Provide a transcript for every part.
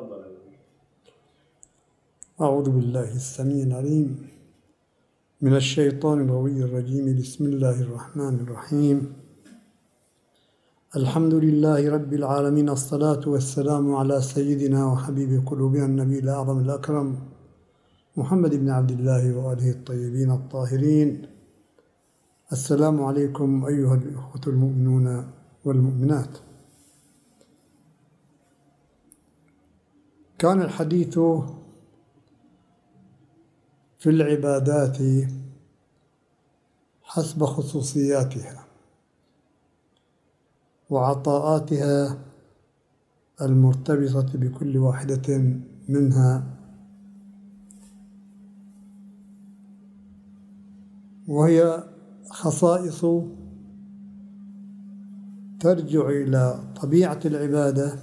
أعوذ بالله السميع العليم من الشيطان الغوي الرجيم. بسم الله الرحمن الرحيم. الحمد لله رب العالمين، الصلاة والسلام على سيدنا وحبيب قلوبنا النبي الأعظم الأكرم محمد بن عبد الله وآله الطيبين الطاهرين. السلام عليكم أيها الأخوة المؤمنون والمؤمنات. كان الحديث في العبادات حسب خصوصياتها وعطاءاتها المرتبطة بكل واحدة منها، وهي خصائص ترجع إلى طبيعة العبادة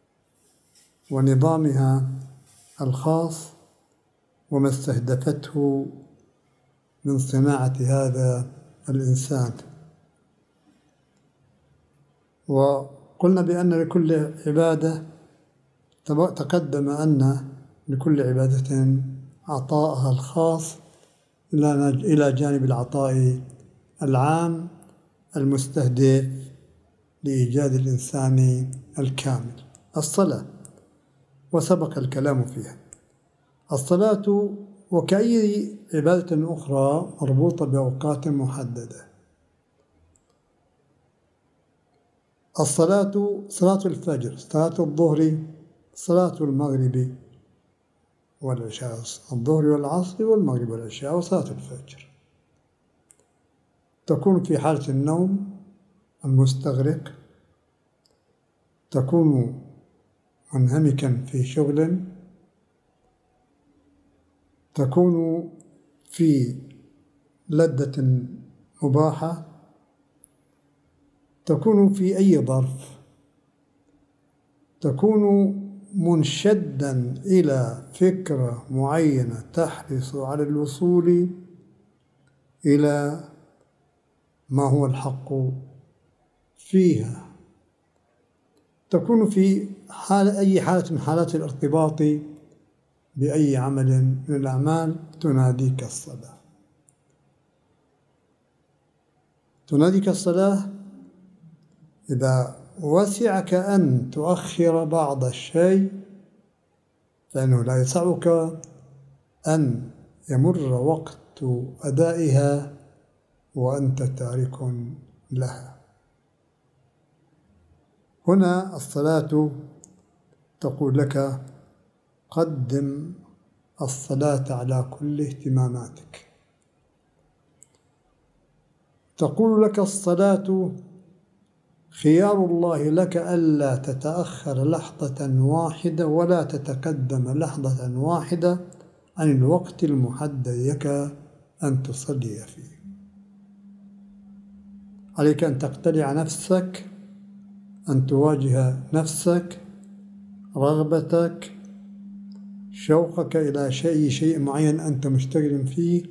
ونظامها الخاص وما استهدفته من صناعة هذا الإنسان. وقلنا بأن لكل عبادة تقدم أن لكل عبادة عطاءها الخاص إلى جانب العطاء العام المستهدف لإيجاد الإنسان الكامل. الصلاة، وسبق الكلام فيها. الصلاة وكأي عبادة أخرى مربوطة بأوقات محددة. الصلاة صلاة الفجر، صلاة الظهر، صلاة المغرب والعشاء، الظهر والعصر والمغرب والعشاء وصلاة الفجر. تكون في حالة النوم المستغرق، تكون منهمكا في شغل، تكون في لذة مباحة، تكون في أي ظرف، تكون منشدا إلى فكرة معينة تحرص على الوصول إلى ما هو الحق فيها، تكون في أي حالة من حالات الارتباط بأي عمل من الأعمال. تناديك الصلاة، تناديك الصلاة. إذا وسعك أن تؤخر بعض الشيء فإنه لا يسعك أن يمر وقت أدائها وأنت تارك لها. هنا الصلاة تقول لك: قدم الصلاة على كل اهتماماتك. تقول لك الصلاة: خيار الله لك ألا تتأخر لحظة واحدة ولا تتقدم لحظة واحدة عن الوقت المحدد لك أن تصلي فيه. عليك أن تقتلع نفسك، أن تواجه نفسك، رغبتك، شوقك إلى شيء معين أنت مشتغل فيه،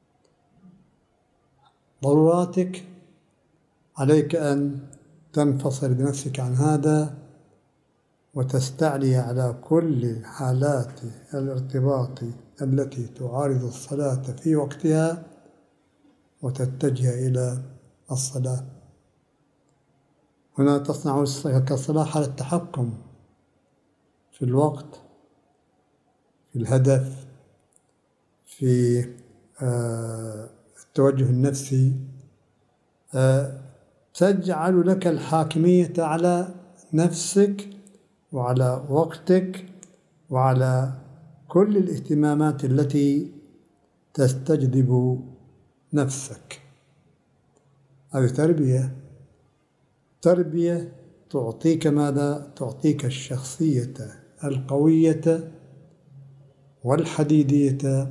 ضروراتك. عليك أن تنفصل بنفسك عن هذا وتستعلي على كل حالات الارتباط التي تعارض الصلاة في وقتها وتتجه إلى الصلاة. هنا تصنع كالصلاة حالة التحكم في الوقت، في الهدف، في التوجه النفسي، تجعل لك الحاكمية على نفسك وعلى وقتك وعلى كل الاهتمامات التي تستجذب نفسك. هذه تربية تعطيك ماذا؟ تعطيك الشخصية القوية والحديدية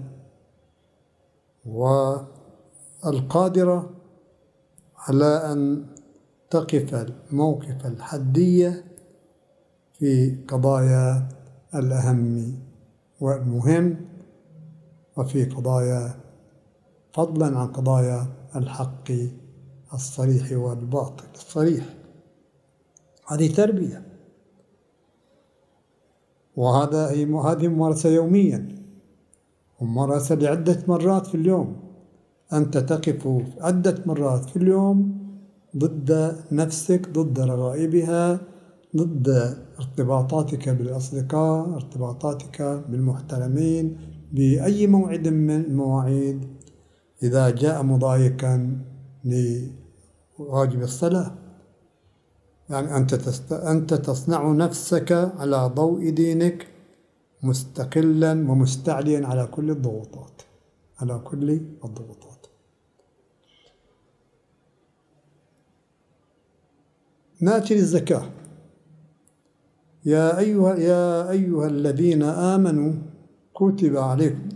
والقادرة على أن تقف موقف الحدية في قضايا الأهم والمهم، وفي قضايا فضلا عن قضايا الحق الصريح والباطل الصريح. هذه تربية. هذه ممارسة يوميا، وممارسة لعدة مرات في اليوم. أنت تقف عدة مرات في اليوم ضد نفسك، ضد رغائبها، ضد ارتباطاتك بالأصدقاء، ارتباطاتك بالمحترمين، بأي موعد من المواعيد. إذا جاء مضايقا لواجب الصلاة، يعني أنت تصنع نفسك على ضوء دينك مستقلا ومستعليا على كل الضغوطات، على كل الضغوطات. نأتي للزكاة. يا أيها الذين آمنوا كتب عليكم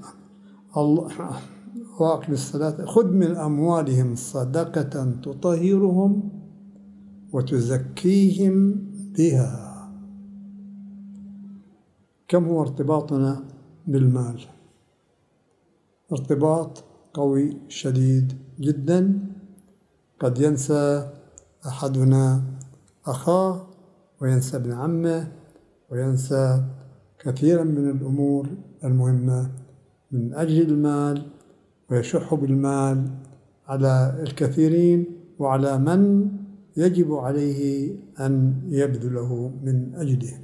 واقم الصلاة خذ من أموالهم صدقة تطهرهم وتزكيهم بها. كم هو ارتباطنا بالمال؟ ارتباط قوي شديد جدا. قد ينسى أحدنا أخاه، وينسى ابن عمه، وينسى كثيرا من الأمور المهمة من أجل المال، ويشح بالمال على الكثيرين وعلى من يجب عليه أن يبذله من أجله.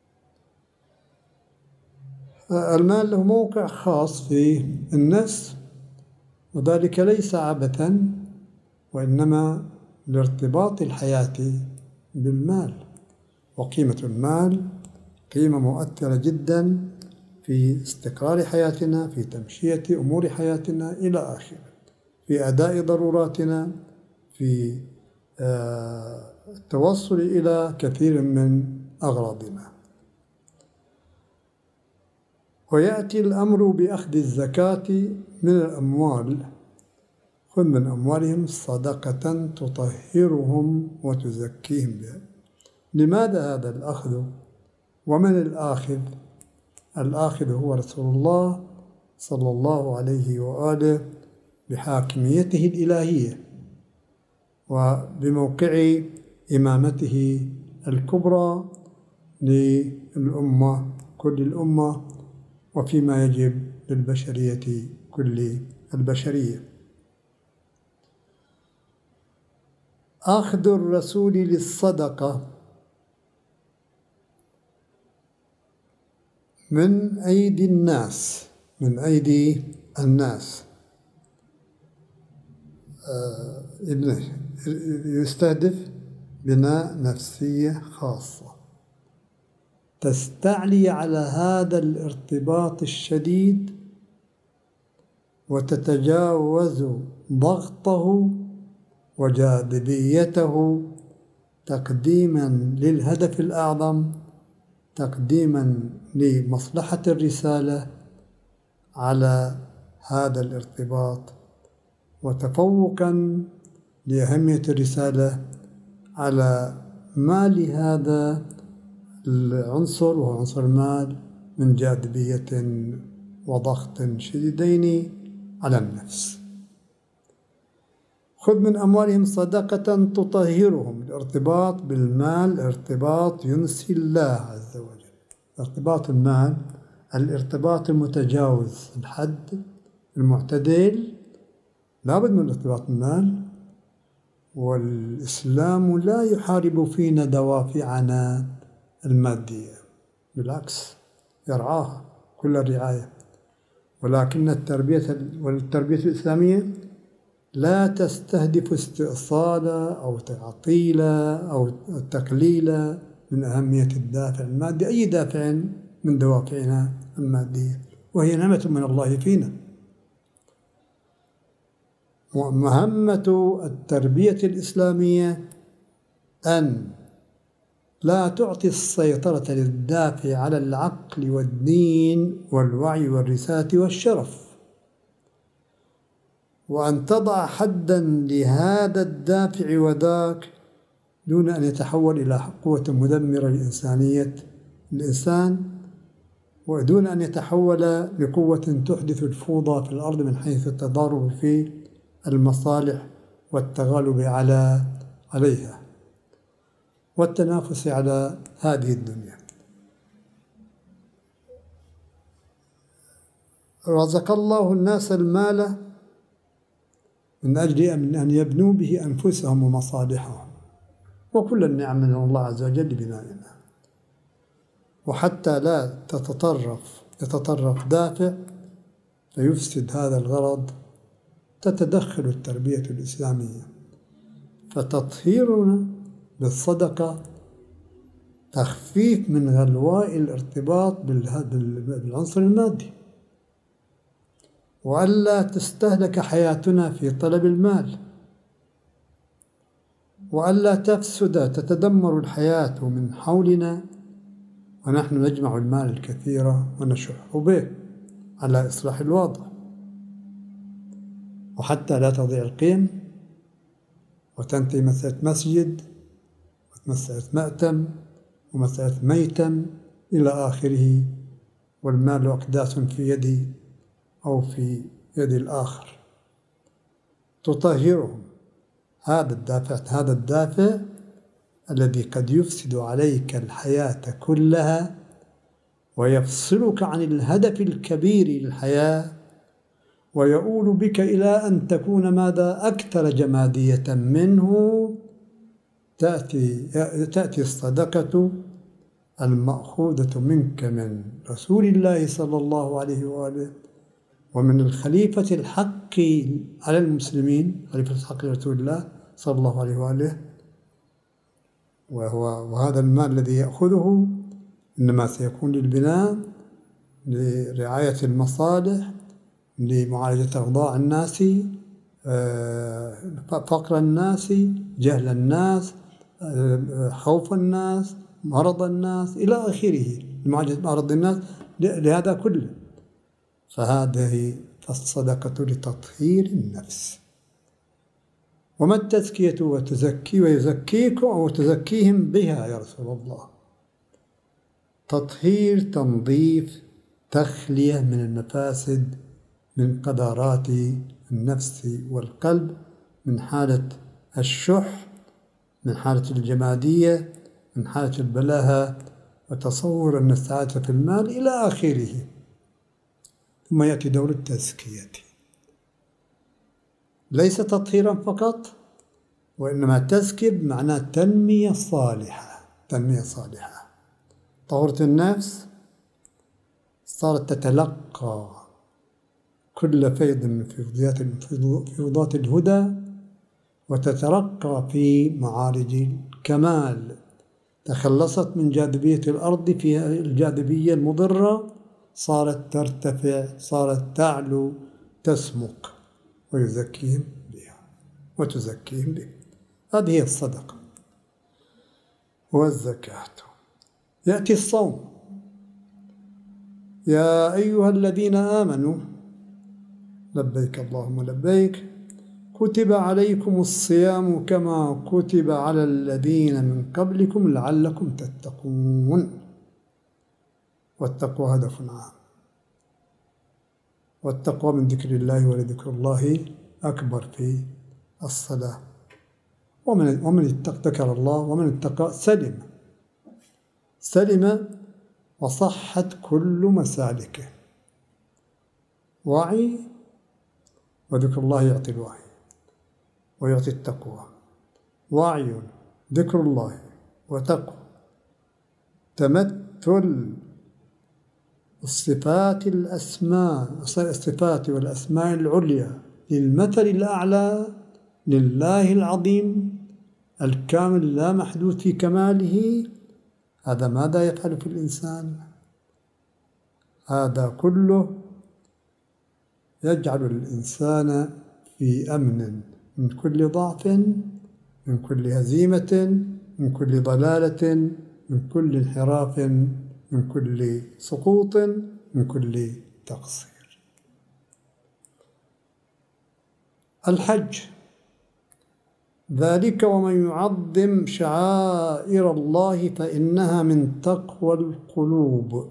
المال له موقع خاص في النفس، وذلك ليس عبثا، وإنما لارتباط الحياة بالمال. وقيمة المال قيمة مؤثرة جدا في استقرار حياتنا، في تمشية أمور حياتنا إلى آخره، في أداء ضروراتنا، في التوصل إلى كثير من أغراضنا. ويأتي الأمر بأخذ الزكاة من الأموال. خذ من أموالهم صدقة تطهرهم وتزكيهم بها. لماذا هذا الأخذ؟ ومن الآخذ؟ الآخذ هو رسول الله صلى الله عليه وآله بحاكميته الإلهية وبموقع إمامته الكبرى للأمة، كل الأمة، وفيما يجب للبشرية كل البشرية. أخذ الرسول للصدقة من أيدي الناس، يستهدف بناء نفسية خاصة تستعلي على هذا الارتباط الشديد وتتجاوز ضغطه وجاذبيته، تقديما للهدف الأعظم، تقديما لمصلحة الرسالة على هذا الارتباط، وتفوقا لأهمية الرسالة على ما لهذا العنصر، وهو عنصر المال، من جاذبية وضغط شديدين على النفس. خذ من أموالهم صدقة تطهرهم. الارتباط بالمال ارتباط ينسي الله عز وجل. ارتباط المال الارتباط المتجاوز الحد، المعتدل، لابد من ارتباط المال. والإسلام لا يحارب فينا دوافعنا المادية، بالعكس يرعاها كل الرعاية. ولكن التربية الإسلامية لا تستهدف استئصال أو تعطيل أو تقليل من أهمية الدافع المادي، أي دافع من دوافعنا المادية، وهي نعمة من الله فينا. ومهمة التربية الإسلامية أن لا تعطي السيطرة للدافع على العقل والدين والوعي والرسالة والشرف، وأن تضع حدا لهذا الدافع وذاك دون أن يتحول إلى قوة مدمرة لإنسانية الإنسان، ودون أن يتحول لقوة تحدث الفوضى في الأرض من حيث التضارب في المصالح والتغالب عليها والتنافس على هذه الدنيا. رزق الله الناس المال من أجل أن يبنوا به أنفسهم ومصالحهم، وكل النعم من الله عز وجل لبنائنا. وحتى لا يتطرف دافع فيفسد هذا الغرض، تتدخل التربية الإسلامية، فتطهيرنا بالصدقة تخفيف من غلواء الارتباط بالعنصر المادي، وألا تستهلك حياتنا في طلب المال، وألا تفسد تتدمر الحياة من حولنا ونحن نجمع المال الكثير ونشح به على إصلاح الوضع، وحتى لا تضيع القيم وتنتهي مسألة مسجد ومسألة مأتم ومسألة ميتم إلى آخره، والمال أقداس في يدي أو في يد الآخر تطهرهم. هذا الدافع الذي قد يفسد عليك الحياة كلها ويفصلك عن الهدف الكبير للحياة، ويؤول بك إلى أن تكون ماذا أكثر جمادية منه. تأتي الصدقة المأخوذة منك من رسول الله صلى الله عليه وآله ومن الخليفة الحق على المسلمين، خليفة الحق رسول الله صلى الله عليه وآله، وهذا المال الذي يأخذه إنما سيكون للبناء، لرعاية المصالح، لمعالجة أوضاع الناس، فقر الناس، جهل الناس، خوف الناس، مرض الناس إلى آخره، لمعالجة مرض الناس، لهذا كله. فهذه الصدقة لتطهير النفس. وما التزكية وتزكي ويزكيكم أو تزكيهم بها يا رسول الله؟ تطهير، تنظيف، تخلية من المفاسد، من قذارات النفس والقلب، من حالة الشح، من حالة الجمادية، من حالة البلاهة وتصور أن السعادة في المال إلى آخره. ثم يأتي دور التزكية، ليس تطهيرا فقط، وإنما تزكية بمعنى تنمية صالحة. طهرت النفس، صارت تتلقى كل فيض من فيضات الهدى، وتترقى في معارج الكمال. تخلصت من جاذبية الأرض فيها الجاذبية المضرة، صارت ترتفع، صارت تعلو، تسمك، ويزكيهم بها وتزكيهم به. هذه هي الصدقة والزكاة. يأتي الصوم. يا أيها الذين آمنوا لبيك اللهم لبيك كتب عليكم الصيام كما كتب على الذين من قبلكم لعلكم تتقون. والتقوى هدف عام، والتقوى من ذكر الله، ولذكر الله أكبر في الصلاة. ومن ذكر الله ومن اتقى سلم وصحت كل مسالكه. وعي، وذكر الله يعطي الوعي ويعطي التقوى. وعي، ذكر الله وتقوى، تمثل الصفات والأسماء العليا للمثل الأعلى لله العظيم الكامل لا محدود في كماله. هذا ماذا يفعل في الإنسان؟ هذا كله يجعل الإنسان في أمن من كل ضعف، من كل هزيمة، من كل ضلالة، من كل انحراف، من كل سقوط، من كل تقصير. الحج، ذلك ومن يعظم شعائر الله فإنها من تقوى القلوب.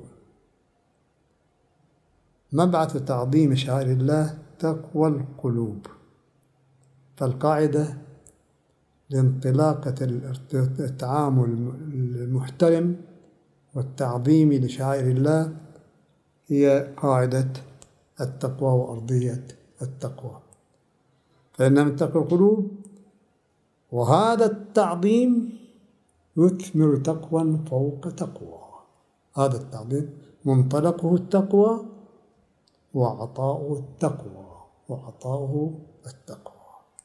مبعث تعظيم شعائر الله تقوى القلوب. فالقاعدة لانطلاقة التعامل المحترم والتعظيم لشعائر الله هي قاعدة التقوى وأرضية التقوى، فإنها من تقوى القلوب. وهذا التعظيم يثمر تقوى فوق تقوى. هذا التعظيم منطلقه التقوى وعطاؤه التقوى.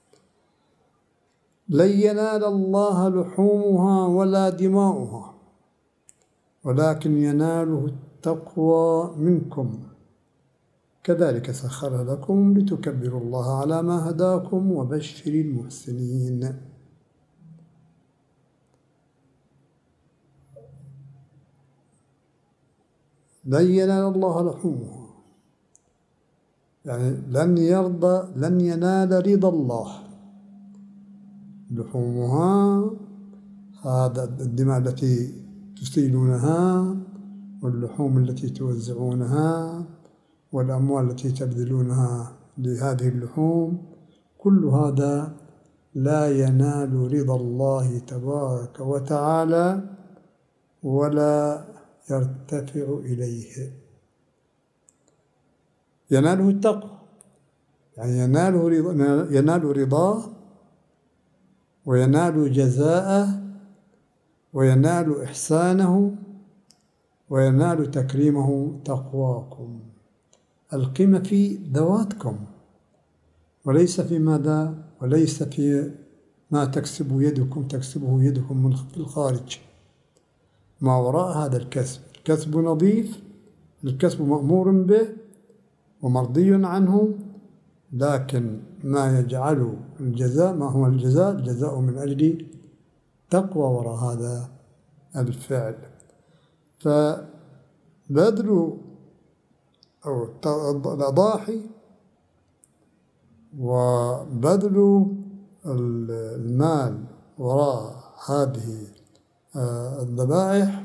لن ينال الله لحومها ولا دماؤها ولكن يناله التقوى منكم، كذلك سخرها لكم لتكبروا الله على ما هداكم وبشر المحسنين. لن ينال الله لحومها، يعني لن ينال رضا الله. لحومها هذا الدماء التي تسيلونها واللحوم التي توزعونها والأموال التي تبذلونها لهذه اللحوم، كل هذا لا ينال رضا الله تبارك وتعالى ولا يرتفع إليه. يناله التقوى، يعني ينال رضاه وينال جزاءه وينال إحسانه وينال تكريمه تقواكم. القيمة في ذواتكم وليس في ماذا، وليس في ما تكسبه يدكم من الخارج. ما وراء هذا الكسب نظيف، الكسب مأمور به ومرضي عنه، لكن ما يجعل الجزاء، ما هو الجزاء؟ الجزاء من أجل تقوى وراء هذا الفعل. فبذل أو الأضاحي وبذل المال وراء هذه الذبائح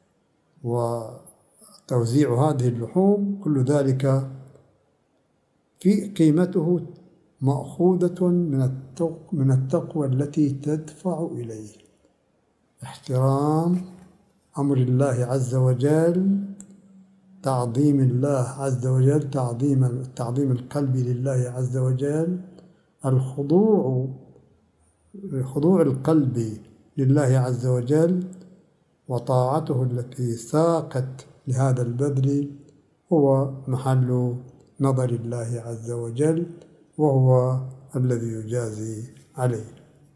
وتوزيع هذه اللحوم، كل ذلك في قيمته مأخوذة من التقوى التي تدفع إليه. احترام أمر الله عز وجل، تعظيم الله عز وجل، تعظيم القلب لله عز وجل، خضوع القلب لله عز وجل، وطاعته التي ساقت لهذا البذل هو محل نظر الله عز وجل، وهو الذي يجازي عليه.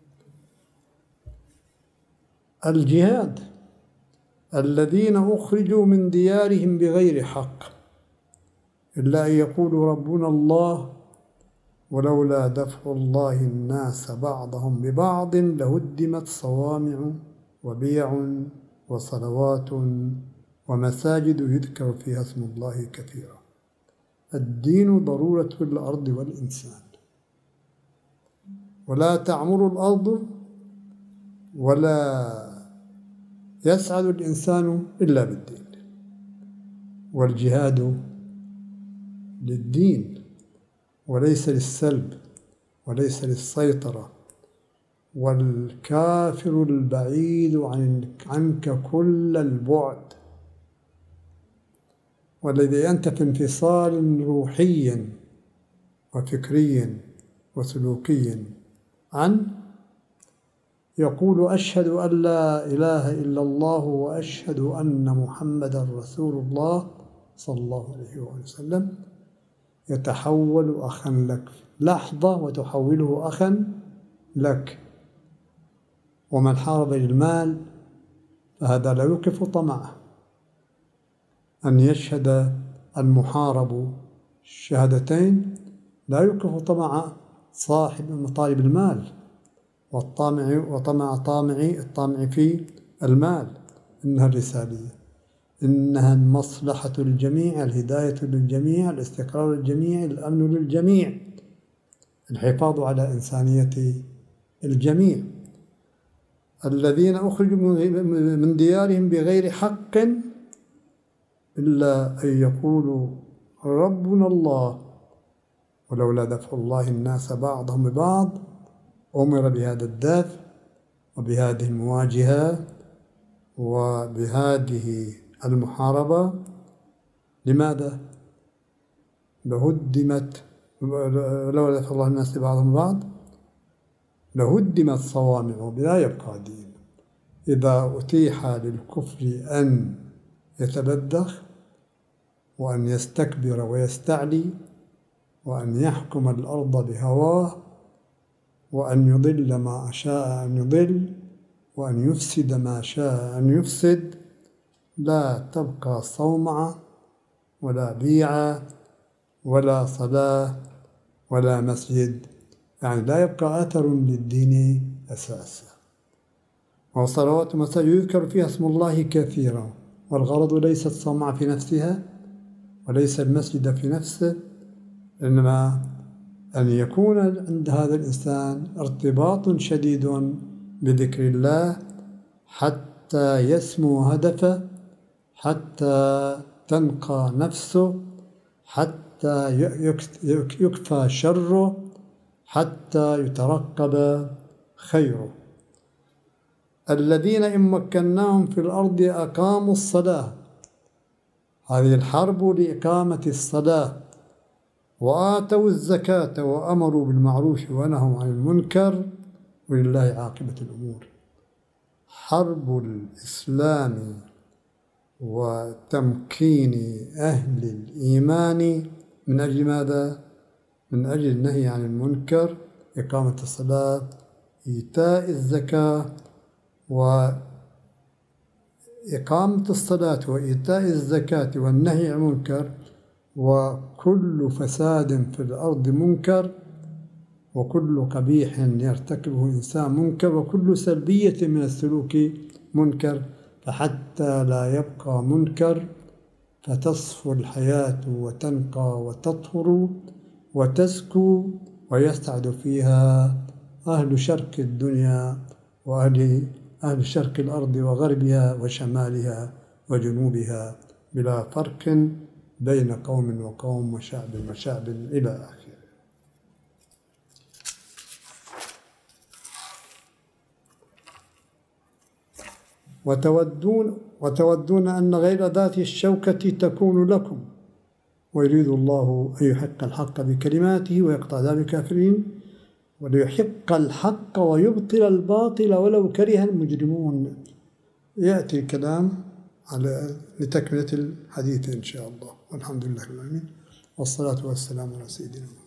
الجهاد، الذين أخرجوا من ديارهم بغير حق إلا أن يقولوا ربنا الله ولولا دفع الله الناس بعضهم ببعض لهدمت صوامع وبيع وصلوات ومساجد يذكر فيها اسم الله كثيرا. الدين ضرورة الأرض والإنسان، ولا تعمر الأرض ولا يسعد الإنسان إلا بالدين. والجهاد للدين وليس للسلب وليس للسيطرة. والكافر البعيد عنك كل البعد، والذي أنت في انفصال روحي وفكري وسلوكي عنه، يقول أشهد أن لا إله إلا الله وأشهد أن محمدا رسول الله صلى الله عليه وسلم، يتحول أخا لك لحظة وتحوله أخا لك. ومن حارب للمال فهذا لا يوقف طمعه. أن يشهد المحارب الشهادتين لا يوقف طمع صاحب طالب المال الطامع في المال. إنها الرسالية، إنها المصلحة للجميع، الهداية للجميع، الاستقرار للجميع، الأمن للجميع، الحفاظ على إنسانية الجميع. الذين أخرجوا من ديارهم بغير حق إلا أن يقولوا ربنا الله ولولا دفع الله الناس بعضهم ببعض. أمر بهذا الدفع وبهذه المواجهة وبهذه المحاربة. لماذا؟ لهدمت ولولا دفع الله الناس بعضهم بعض لهدمت صوامع لا يبقى دين. إذا أتيح للكفر أن يتبدخ وأن يستكبر ويستعلي وأن يحكم الأرض بهواه وأن يضل ما شاء أن يضل وأن يفسد ما شاء أن يفسد، لا تبقى صومعة ولا بيعة ولا صلاة ولا مسجد، يعني لا يبقى أثر للدين أساسا. وصلوات المساجد يذكر فيها اسم الله كثيرا، والغرض ليس الصومعة في نفسها وليس المسجد في نفسه، إنما أن يكون عند هذا الإنسان ارتباط شديد بذكر الله حتى يسمو هدفه، حتى تنقى نفسه، حتى يكفى شره، حتى يترقب خيره. الذين إن مكناهم في الأرض أقاموا الصلاة، هذه الحرب لإقامة الصلاة، وآتوا الزكاة وأمروا بالمعروف ونهوا عن المنكر ولله عاقبة الأمور. حرب الإسلام وتمكين أهل الإيمان من أجل ماذا؟ من أجل النهي عن المنكر، إقامة الصلاة، إيتاء الزكاة، وإقامة الصلاة وإيتاء الزكاة والنهي عن المنكر. وكل فساد في الأرض منكر، وكل قبيح يرتكبه إنسان منكر، وكل سلبية من السلوك منكر. فحتى لا يبقى منكر فتصفو الحياة وتنقى وتطهر وتزكو ويسعد فيها أهل شرق الدنيا وأهل شرق الأرض وغربها وشمالها وجنوبها بلا فرق بين قوم وقوم وشعب وشعب إلى آخره. وتودون أن غير ذات الشوكة تكون لكم، ويريد الله أن يحق الحق بكلماته ويقطع دابر الكافرين، وليحق الحق ويبطل الباطل ولو كره المجرمون. يأتي الكلام على لتكملة الحديث إن شاء الله، والحمد لله رب العالمين، والصلاة والسلام على سيدنا محمد.